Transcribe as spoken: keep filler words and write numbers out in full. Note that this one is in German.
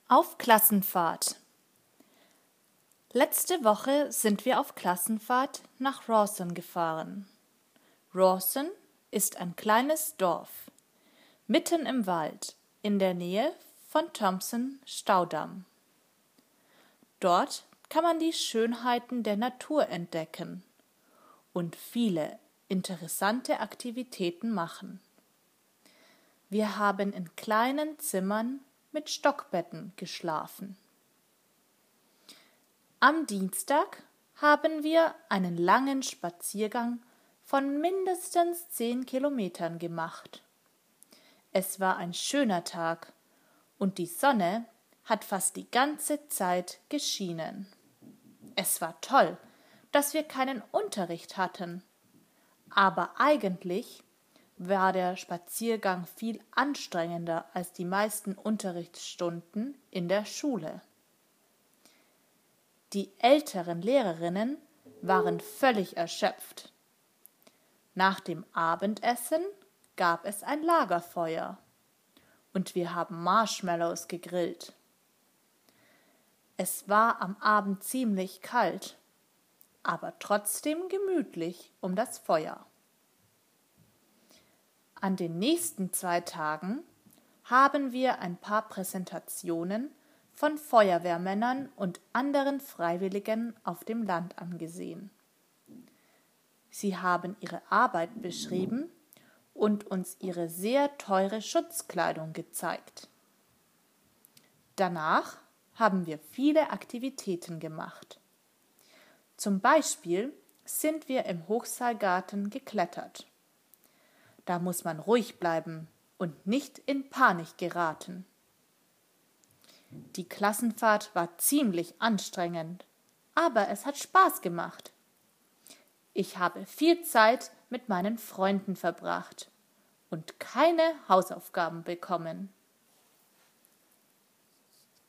Auf Klassenfahrt. Letzte Woche sind wir auf Klassenfahrt nach Rawson gefahren. Rawson ist ein kleines Dorf, mitten im Wald, in der Nähe von Thompson-Staudamm. Dort kann man die Schönheiten der Natur entdecken und viele interessante Aktivitäten machen. Wir haben in kleinen Zimmern mit Stockbetten geschlafen. Am Dienstag haben wir einen langen Spaziergang von mindestens zehn Kilometern gemacht. Es war ein schöner Tag und die Sonne hat fast die ganze Zeit geschienen. Es war toll, dass wir keinen Unterricht hatten, aber eigentlich war der Spaziergang viel anstrengender als die meisten Unterrichtsstunden in der Schule. Die älteren Lehrerinnen waren völlig erschöpft. Nach dem Abendessen gab es ein Lagerfeuer und wir haben Marshmallows gegrillt. Es war am Abend ziemlich kalt, aber trotzdem gemütlich um das Feuer. An den nächsten zwei Tagen haben wir ein paar Präsentationen von Feuerwehrmännern und anderen Freiwilligen auf dem Land angesehen. Sie haben ihre Arbeit beschrieben und uns ihre sehr teure Schutzkleidung gezeigt. Danach haben wir viele Aktivitäten gemacht. Zum Beispiel sind wir im Hochseilgarten geklettert. Da muss man ruhig bleiben und nicht in Panik geraten. Die Klassenfahrt war ziemlich anstrengend, aber es hat Spaß gemacht. Ich habe viel Zeit mit meinen Freunden verbracht und keine Hausaufgaben bekommen.